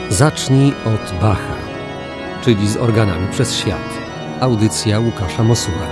Zacznij od Bacha, czyli z organami przez świat. Audycja Łukasza Mosura.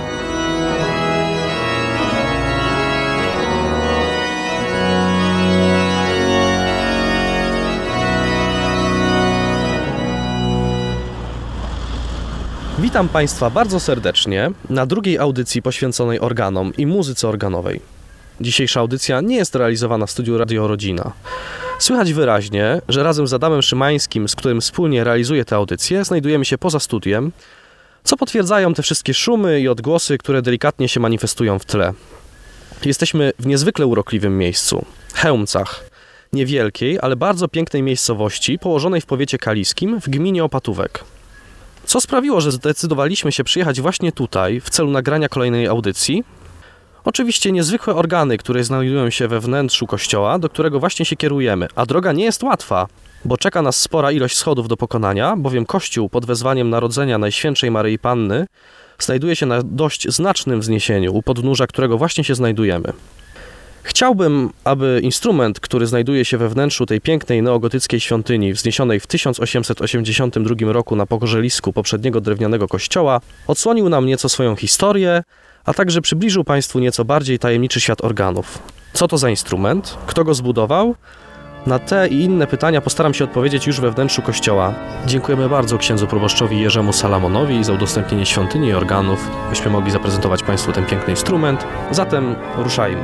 Witam Państwa bardzo serdecznie na drugiej audycji poświęconej organom i muzyce organowej. Dzisiejsza audycja nie jest realizowana w studiu Radio Rodzina. Słychać wyraźnie, że razem z Adamem Szymańskim, z którym wspólnie realizuję tę audycję, znajdujemy się poza studiem, co potwierdzają te wszystkie szumy i odgłosy, które delikatnie się manifestują w tle. Jesteśmy w niezwykle urokliwym miejscu, Chełmcach, niewielkiej, ale bardzo pięknej miejscowości położonej w powiecie kaliskim w gminie Opatówek. Co sprawiło, że zdecydowaliśmy się przyjechać właśnie tutaj w celu nagrania kolejnej audycji? Oczywiście niezwykłe organy, które znajdują się we wnętrzu kościoła, do którego właśnie się kierujemy. A droga nie jest łatwa, bo czeka nas spora ilość schodów do pokonania, bowiem kościół pod wezwaniem Narodzenia Najświętszej Maryi Panny znajduje się na dość znacznym wzniesieniu, u podnóża którego właśnie się znajdujemy. Chciałbym, aby instrument, który znajduje się we wnętrzu tej pięknej neogotyckiej świątyni, wzniesionej w 1882 roku na pogorzelisku poprzedniego drewnianego kościoła, odsłonił nam nieco swoją historię, a także przybliżył Państwu nieco bardziej tajemniczy świat organów. Co to za instrument? Kto go zbudował? Na te i inne pytania postaram się odpowiedzieć już we wnętrzu kościoła. Dziękujemy bardzo księdzu proboszczowi Jerzemu Salamonowi za udostępnienie świątyni i organów, byśmy mogli zaprezentować Państwu ten piękny instrument. Zatem ruszajmy.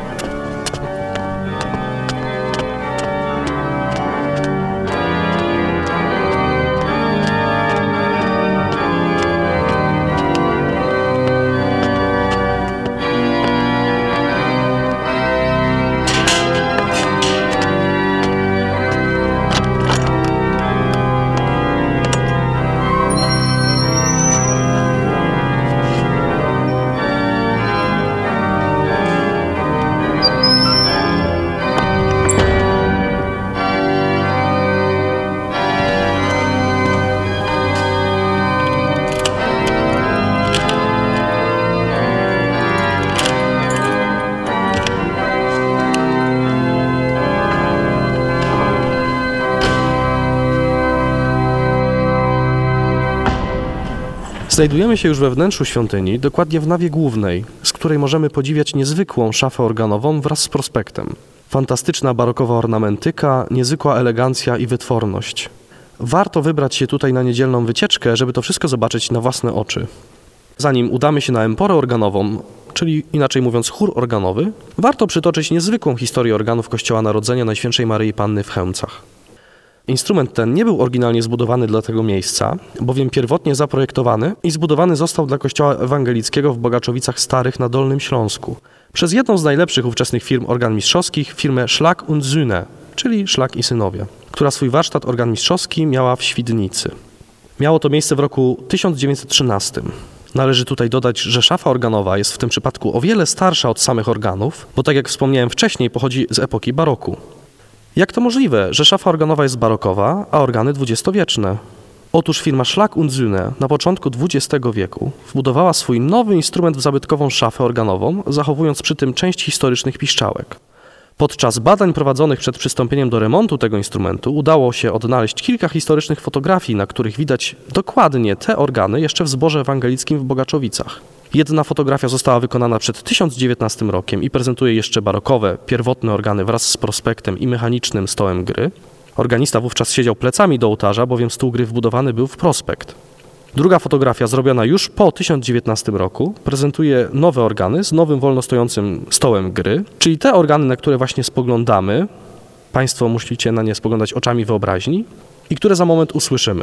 Znajdujemy się już we wnętrzu świątyni, dokładnie w nawie głównej, z której możemy podziwiać niezwykłą szafę organową wraz z prospektem. Fantastyczna barokowa ornamentyka, niezwykła elegancja i wytworność. Warto wybrać się tutaj na niedzielną wycieczkę, żeby to wszystko zobaczyć na własne oczy. Zanim udamy się na emporę organową, czyli inaczej mówiąc chór organowy, warto przytoczyć niezwykłą historię organów Kościoła Narodzenia Najświętszej Maryi Panny w Chełmcach. Instrument ten nie był oryginalnie zbudowany dla tego miejsca, bowiem pierwotnie zaprojektowany i zbudowany został dla Kościoła Ewangelickiego w Bogaczowicach Starych na Dolnym Śląsku przez jedną z najlepszych ówczesnych firm organmistrzowskich, firmę Schlag und Söhne, czyli Szlak i Synowie, która swój warsztat organmistrzowski miała w Świdnicy. Miało to miejsce w roku 1913. Należy tutaj dodać, że szafa organowa jest w tym przypadku o wiele starsza od samych organów, bo tak jak wspomniałem wcześniej, pochodzi z epoki baroku. Jak to możliwe, że szafa organowa jest barokowa, a organy dwudziestowieczne? Otóż firma Schlag und Söhne na początku XX wieku wbudowała swój nowy instrument w zabytkową szafę organową, zachowując przy tym część historycznych piszczałek. Podczas badań prowadzonych przed przystąpieniem do remontu tego instrumentu udało się odnaleźć kilka historycznych fotografii, na których widać dokładnie te organy jeszcze w zborze ewangelickim w Bogaczowicach. Jedna fotografia została wykonana przed 1019 rokiem i prezentuje jeszcze barokowe, pierwotne organy wraz z prospektem i mechanicznym stołem gry. Organista wówczas siedział plecami do ołtarza, bowiem stół gry wbudowany był w prospekt. Druga fotografia, zrobiona już po 1019 roku, prezentuje nowe organy z nowym wolno stojącym stołem gry, czyli te organy, na które właśnie spoglądamy, Państwo musicie na nie spoglądać oczami wyobraźni i które za moment usłyszymy.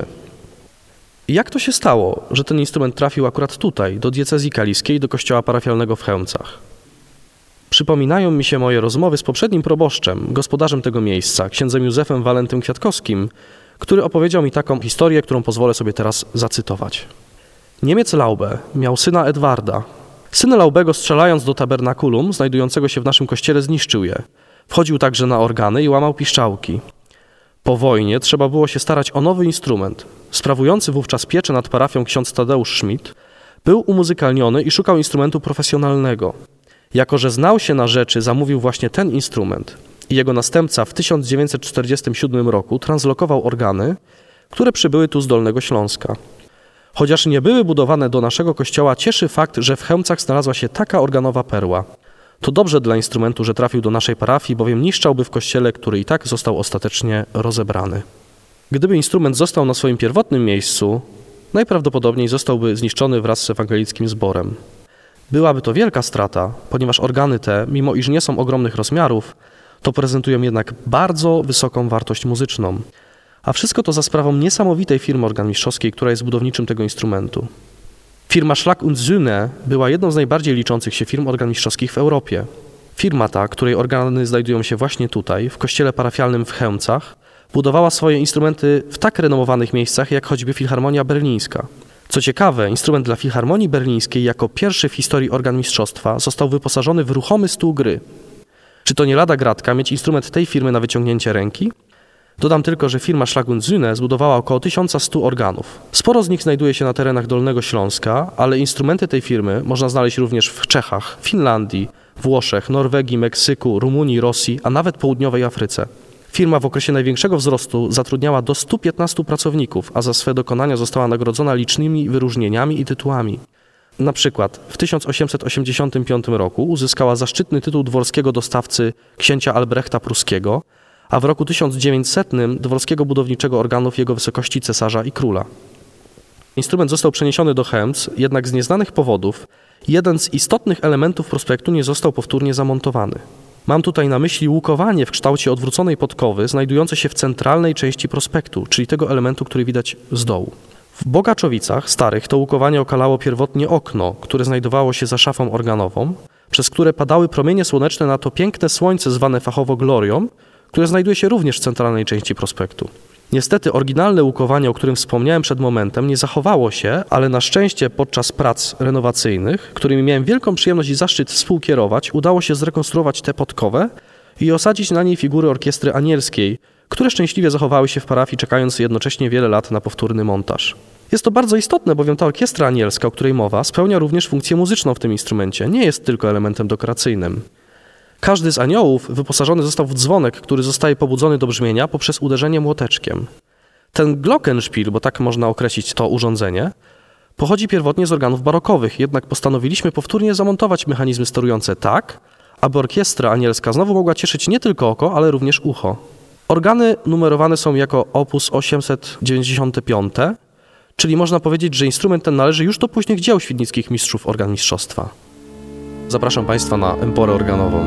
Jak to się stało, że ten instrument trafił akurat tutaj, do diecezji kaliskiej, do kościoła parafialnego w Chełmcach? Przypominają mi się moje rozmowy z poprzednim proboszczem, gospodarzem tego miejsca, księdzem Józefem Walentym Kwiatkowskim, który opowiedział mi taką historię, którą pozwolę sobie teraz zacytować. Niemiec Laube miał syna Edwarda. Syn Laubego, strzelając do tabernakulum znajdującego się w naszym kościele, zniszczył je. Wchodził także na organy i łamał piszczałki. Po wojnie trzeba było się starać o nowy instrument. Sprawujący wówczas pieczę nad parafią ksiądz Tadeusz Schmidt był umuzykalniony i szukał instrumentu profesjonalnego. Jako że znał się na rzeczy, zamówił właśnie ten instrument. i jego następca w 1947 roku translokował organy, które przybyły tu z Dolnego Śląska. Chociaż nie były budowane do naszego kościoła, cieszy fakt, że w Chełmcach znalazła się taka organowa perła. To dobrze dla instrumentu, że trafił do naszej parafii, bowiem niszczałby w kościele, który i tak został ostatecznie rozebrany. Gdyby instrument został na swoim pierwotnym miejscu, najprawdopodobniej zostałby zniszczony wraz z ewangelickim zborem. Byłaby to wielka strata, ponieważ organy te, mimo iż nie są ogromnych rozmiarów, to prezentują jednak bardzo wysoką wartość muzyczną. A wszystko to za sprawą niesamowitej firmy organmistrzowskiej, która jest budowniczym tego instrumentu. Firma Schlag und Söhne była jedną z najbardziej liczących się firm organmistrzowskich w Europie. Firma ta, której organy znajdują się właśnie tutaj, w kościele parafialnym w Chełmcach, budowała swoje instrumenty w tak renomowanych miejscach, jak choćby Filharmonia Berlińska. Co ciekawe, instrument dla Filharmonii Berlińskiej jako pierwszy w historii organmistrzostwa został wyposażony w ruchomy stół gry. Czy to nie lada gratka mieć instrument tej firmy na wyciągnięcie ręki? Dodam tylko, że firma Schlag und Söhne zbudowała około 1100 organów. Sporo z nich znajduje się na terenach Dolnego Śląska, ale instrumenty tej firmy można znaleźć również w Czechach, Finlandii, Włoszech, Norwegii, Meksyku, Rumunii, Rosji, a nawet południowej Afryce. Firma w okresie największego wzrostu zatrudniała do 115 pracowników, a za swe dokonania została nagrodzona licznymi wyróżnieniami i tytułami. Na przykład w 1885 roku uzyskała zaszczytny tytuł dworskiego dostawcy księcia Albrechta Pruskiego, a w roku 1900 dworskiego budowniczego organów jego wysokości cesarza i króla. Instrument został przeniesiony do Chełmc, jednak z nieznanych powodów jeden z istotnych elementów prospektu nie został powtórnie zamontowany. Mam tutaj na myśli łukowanie w kształcie odwróconej podkowy znajdujące się w centralnej części prospektu, czyli tego elementu, który widać z dołu. W Bogaczowicach starych to łukowanie okalało pierwotnie okno, które znajdowało się za szafą organową, przez które padały promienie słoneczne na to piękne słońce zwane fachowo glorią, które znajduje się również w centralnej części prospektu. Niestety oryginalne łukowanie, o którym wspomniałem przed momentem, nie zachowało się, ale na szczęście podczas prac renowacyjnych, którymi miałem wielką przyjemność i zaszczyt współkierować, udało się zrekonstruować tę podkowę i osadzić na niej figury orkiestry anielskiej, które szczęśliwie zachowały się w parafii, czekając jednocześnie wiele lat na powtórny montaż. Jest to bardzo istotne, bowiem ta orkiestra anielska, o której mowa, spełnia również funkcję muzyczną w tym instrumencie, nie jest tylko elementem dekoracyjnym. Każdy z aniołów wyposażony został w dzwonek, który zostaje pobudzony do brzmienia poprzez uderzenie młoteczkiem. Ten glockenspiel, bo tak można określić to urządzenie, pochodzi pierwotnie z organów barokowych, jednak postanowiliśmy powtórnie zamontować mechanizmy sterujące tak, aby orkiestra anielska znowu mogła cieszyć nie tylko oko, ale również ucho. Organy numerowane są jako opus 895, czyli można powiedzieć, że instrument ten należy już do późnych dzieł świdnickich mistrzów organmistrzostwa. Zapraszam Państwa na emporę organową.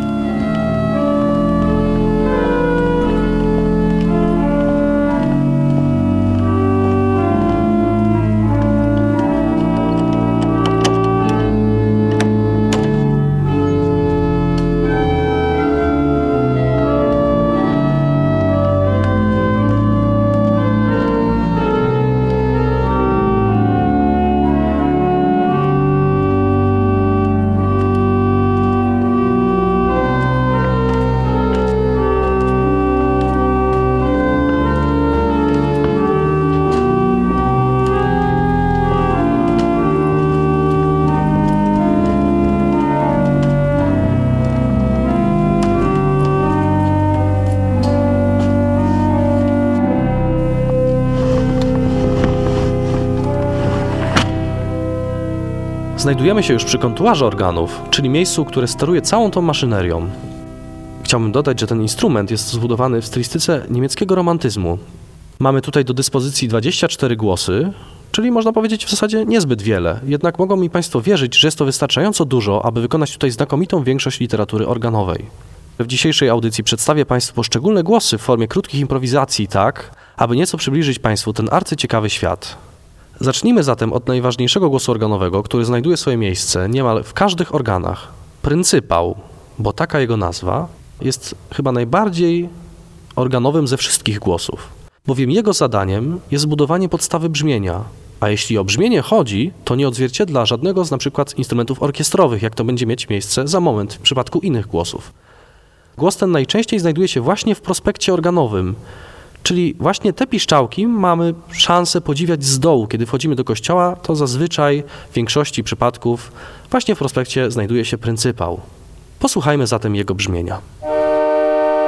Znajdujemy się już przy kontuarze organów, czyli miejscu, które steruje całą tą maszynerią. Chciałbym dodać, że ten instrument jest zbudowany w stylistyce niemieckiego romantyzmu. Mamy tutaj do dyspozycji 24 głosy, czyli można powiedzieć w zasadzie niezbyt wiele, jednak mogą mi Państwo wierzyć, że jest to wystarczająco dużo, aby wykonać tutaj znakomitą większość literatury organowej. W dzisiejszej audycji przedstawię Państwu poszczególne głosy w formie krótkich improwizacji tak, aby nieco przybliżyć Państwu ten arcyciekawy świat. Zacznijmy zatem od najważniejszego głosu organowego, który znajduje swoje miejsce niemal w każdych organach. Pryncypał, bo taka jego nazwa, jest chyba najbardziej organowym ze wszystkich głosów, bowiem jego zadaniem jest zbudowanie podstawy brzmienia, a jeśli o brzmienie chodzi, to nie odzwierciedla żadnego z na przykład instrumentów orkiestrowych, jak to będzie mieć miejsce za moment w przypadku innych głosów. Głos ten najczęściej znajduje się właśnie w prospekcie organowym, czyli właśnie te piszczałki mamy szansę podziwiać z dołu. Kiedy wchodzimy do kościoła, to zazwyczaj w większości przypadków właśnie w prospekcie znajduje się pryncypał. Posłuchajmy zatem jego brzmienia.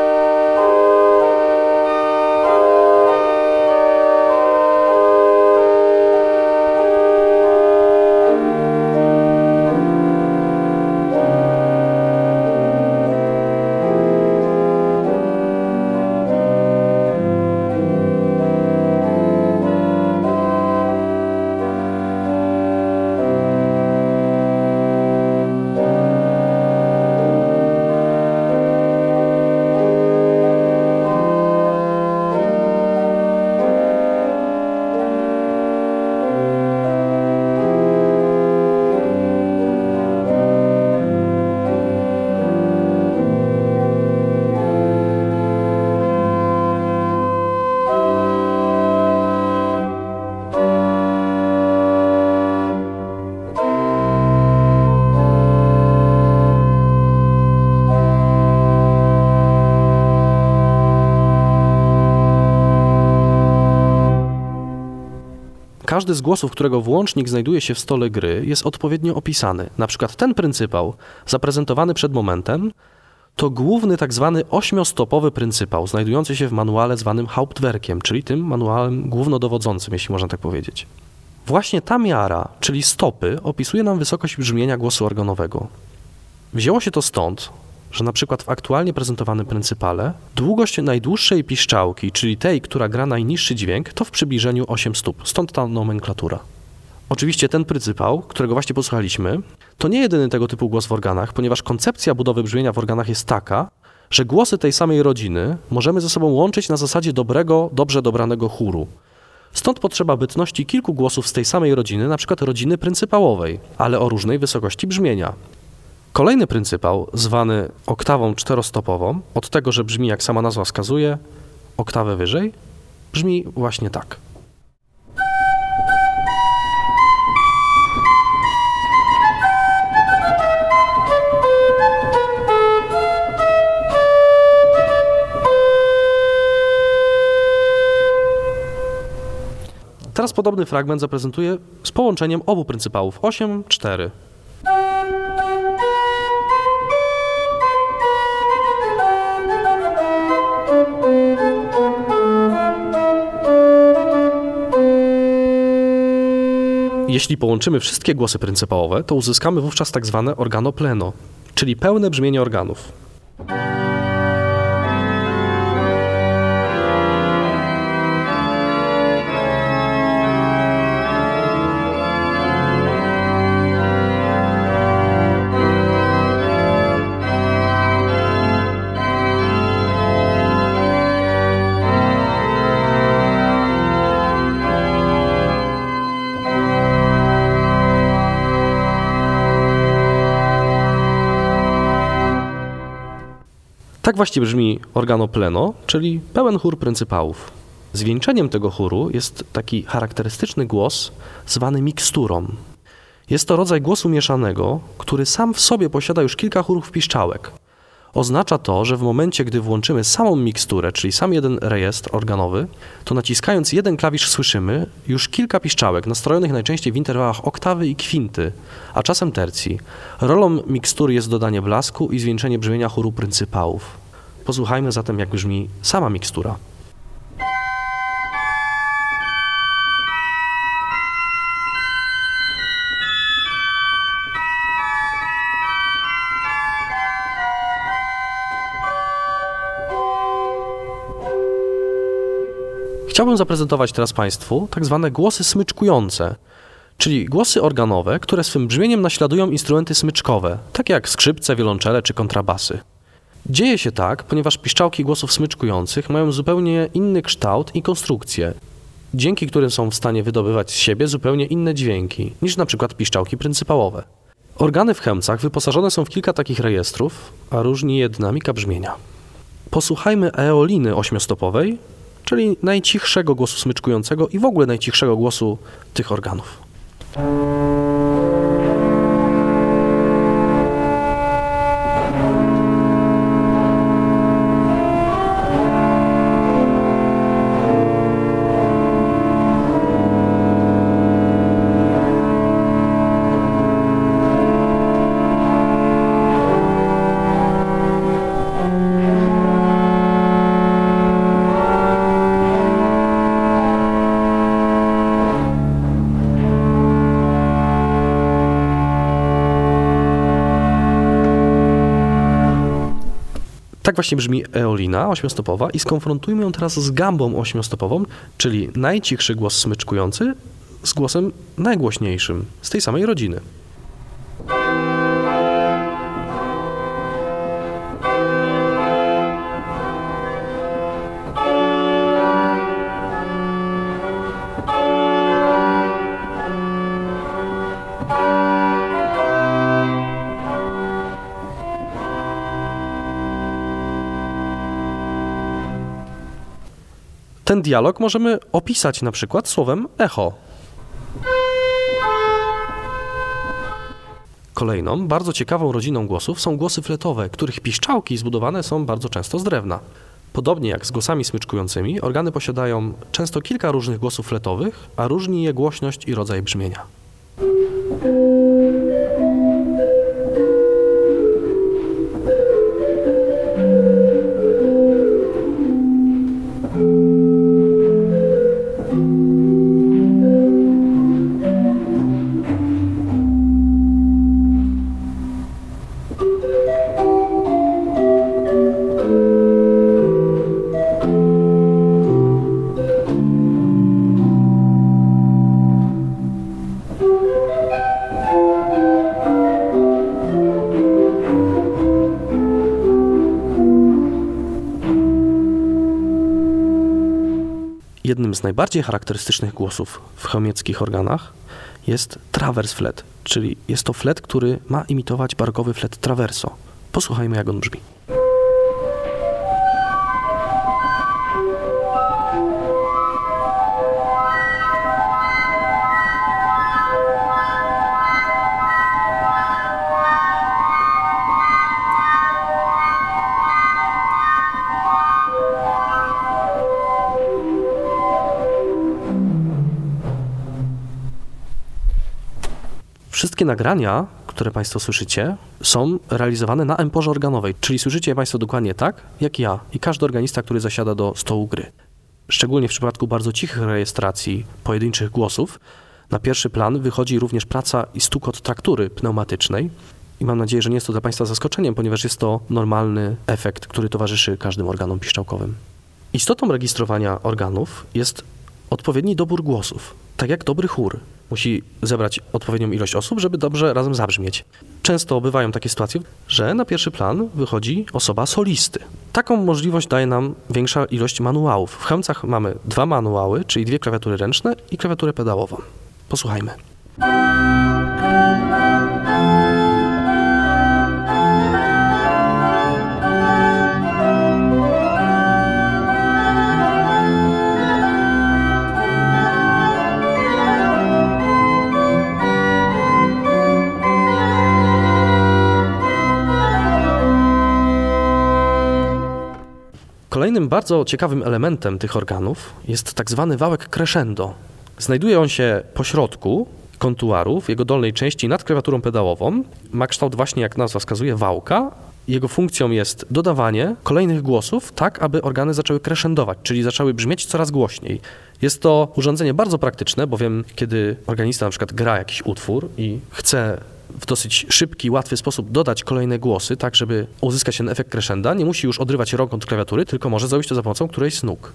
Każdy z głosów, którego włącznik znajduje się w stole gry, jest odpowiednio opisany. Na przykład ten pryncypał, zaprezentowany przed momentem, to główny tak zwany 8-stopowy pryncypał, znajdujący się w manuale zwanym Hauptwerkiem, czyli tym manualem głównodowodzącym, jeśli można tak powiedzieć. Właśnie ta miara, czyli stopy, opisuje nam wysokość brzmienia głosu organowego. Wzięło się to stąd, że na przykład w aktualnie prezentowanym pryncypale długość najdłuższej piszczałki, czyli tej, która gra najniższy dźwięk, to w przybliżeniu 8 stóp, stąd ta nomenklatura. Oczywiście ten pryncypał, którego właśnie posłuchaliśmy, to nie jedyny tego typu głos w organach, ponieważ koncepcja budowy brzmienia w organach jest taka, że głosy tej samej rodziny możemy ze sobą łączyć na zasadzie dobrze dobranego chóru. Stąd potrzeba bytności kilku głosów z tej samej rodziny, np. rodziny pryncypałowej, ale o różnej wysokości brzmienia. Kolejny pryncypał, zwany oktawą czterostopową, od tego, że brzmi, jak sama nazwa wskazuje, oktawę wyżej, brzmi właśnie tak. Teraz podobny fragment zaprezentuję z połączeniem obu pryncypałów 8-4. Jeśli połączymy wszystkie głosy pryncypałowe, to uzyskamy wówczas tak zwane organo pleno, czyli pełne brzmienie organów. Tak właśnie brzmi organo pleno, czyli pełen chór pryncypałów. Zwieńczeniem tego chóru jest taki charakterystyczny głos zwany miksturą. Jest to rodzaj głosu mieszanego, który sam w sobie posiada już kilka chórów piszczałek. Oznacza to, że w momencie, gdy włączymy samą miksturę, czyli sam jeden rejestr organowy, to naciskając jeden klawisz słyszymy już kilka piszczałek, nastrojonych najczęściej w interwałach oktawy i kwinty, a czasem tercji. Rolą mikstury jest dodanie blasku i zwieńczenie brzmienia chóru pryncypałów. Posłuchajmy zatem, jak brzmi sama mikstura. Chciałbym zaprezentować teraz Państwu tak zwane głosy smyczkujące, czyli głosy organowe, które swym brzmieniem naśladują instrumenty smyczkowe, takie jak skrzypce, wiolonczele czy kontrabasy. Dzieje się tak, ponieważ piszczałki głosów smyczkujących mają zupełnie inny kształt i konstrukcję, dzięki którym są w stanie wydobywać z siebie zupełnie inne dźwięki niż na przykład piszczałki pryncypałowe. Organy w Chemcach wyposażone są w kilka takich rejestrów, a różni je dynamika brzmienia. Posłuchajmy eoliny 8-stopowej, czyli najcichszego głosu smyczkującego i w ogóle najcichszego głosu tych organów. Tak właśnie brzmi eolina 8-stopowa i skonfrontujmy ją teraz z gambą 8-stopową, czyli najcichszy głos smyczkujący z głosem najgłośniejszym z tej samej rodziny. Ten dialog możemy opisać na przykład słowem echo. Kolejną, bardzo ciekawą rodziną głosów są głosy fletowe, których piszczałki zbudowane są bardzo często z drewna. Podobnie jak z głosami smyczkującymi, organy posiadają często kilka różnych głosów fletowych, a różni je głośność i rodzaj brzmienia. Jednym z najbardziej charakterystycznych głosów w chełmieckich organach jest travers flet, czyli jest to flet, który ma imitować barokowy flet traverso. Posłuchajmy, jak on brzmi. Wszystkie nagrania, które Państwo słyszycie, są realizowane na emporze organowej, czyli słyszycie je Państwo dokładnie tak, jak ja i każdy organista, który zasiada do stołu gry. Szczególnie w przypadku bardzo cichych rejestracji pojedynczych głosów, na pierwszy plan wychodzi również praca i stukot traktury pneumatycznej. I mam nadzieję, że nie jest to dla Państwa zaskoczeniem, ponieważ jest to normalny efekt, który towarzyszy każdym organom piszczałkowym. Istotą rejestrowania organów jest odpowiedni dobór głosów, tak jak dobry chór. Musi zebrać odpowiednią ilość osób, żeby dobrze razem zabrzmieć. Często bywają takie sytuacje, że na pierwszy plan wychodzi osoba solisty. Taką możliwość daje nam większa ilość manuałów. W chełmcach mamy 2 manuały, czyli 2 klawiatury ręczne i klawiaturę pedałową. Posłuchajmy. Kolejnym bardzo ciekawym elementem tych organów jest tak zwany wałek crescendo. Znajduje on się pośrodku kontuaru, w jego dolnej części nad klawiaturą pedałową. Ma kształt właśnie, jak nazwa wskazuje, wałka. Jego funkcją jest dodawanie kolejnych głosów tak, aby organy zaczęły crescendować, czyli zaczęły brzmieć coraz głośniej. Jest to urządzenie bardzo praktyczne, bowiem kiedy organista na przykład gra jakiś utwór i chce w dosyć szybki, łatwy sposób dodać kolejne głosy, tak żeby uzyskać ten efekt crescenda, nie musi już odrywać rąk od klawiatury, tylko może zrobić to za pomocą którejś z nóg.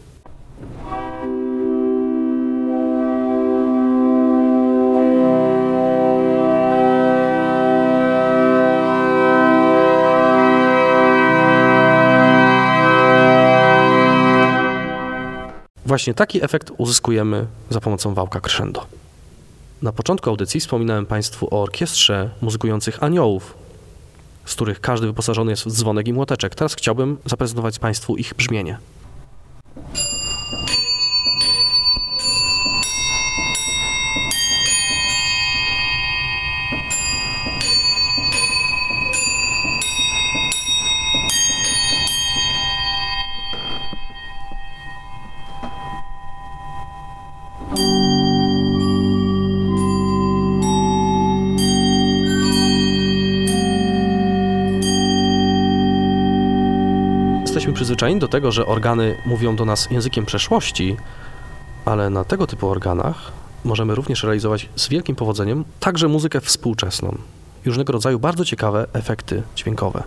Właśnie taki efekt uzyskujemy za pomocą wałka crescendo. Na początku audycji wspominałem Państwu o orkiestrze muzykujących aniołów, z których każdy wyposażony jest w dzwonek i młoteczek. Teraz chciałbym zaprezentować Państwu ich brzmienie. Jesteśmy przyzwyczajeni do tego, że organy mówią do nas językiem przeszłości, ale na tego typu organach możemy również realizować z wielkim powodzeniem także muzykę współczesną i różnego rodzaju bardzo ciekawe efekty dźwiękowe.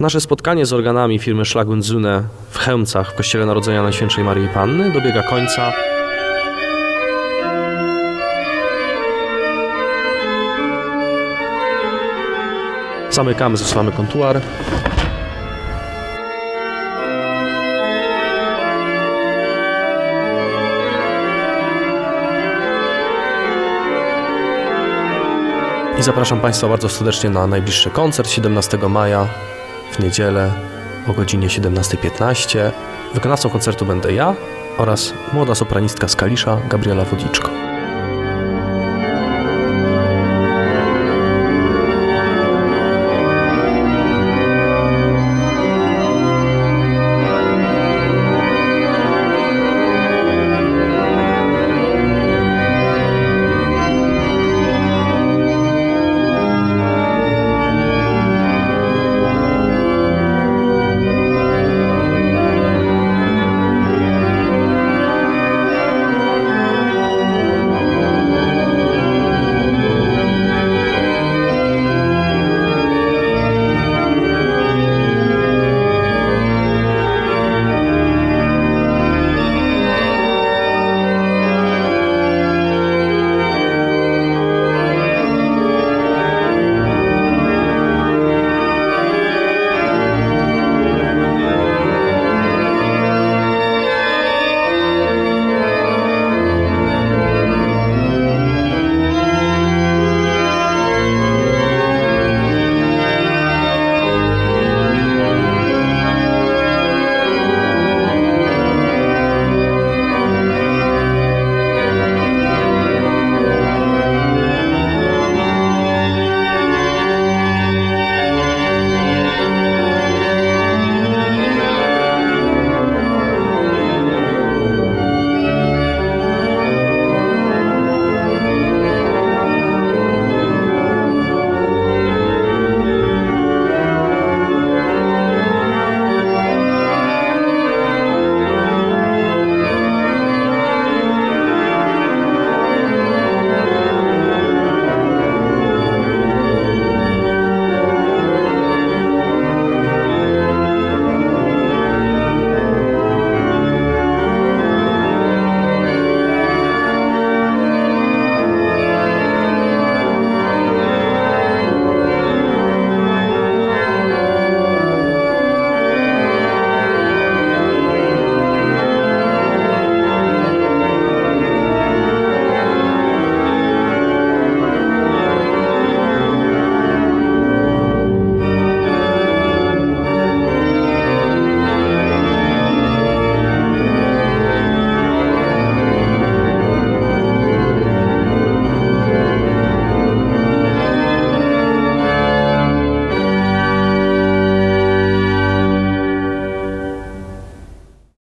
Nasze spotkanie z organami firmy Schlag und Söhne w Chełmcach w Kościele Narodzenia Najświętszej Maryi Panny dobiega końca. Zamykamy, zasuwamy kontuar. I zapraszam Państwa bardzo serdecznie na najbliższy koncert 17 maja w niedzielę o godzinie 17:15. Wykonawcą koncertu będę ja oraz młoda sopranistka z Kalisza, Gabriela Wodliczko.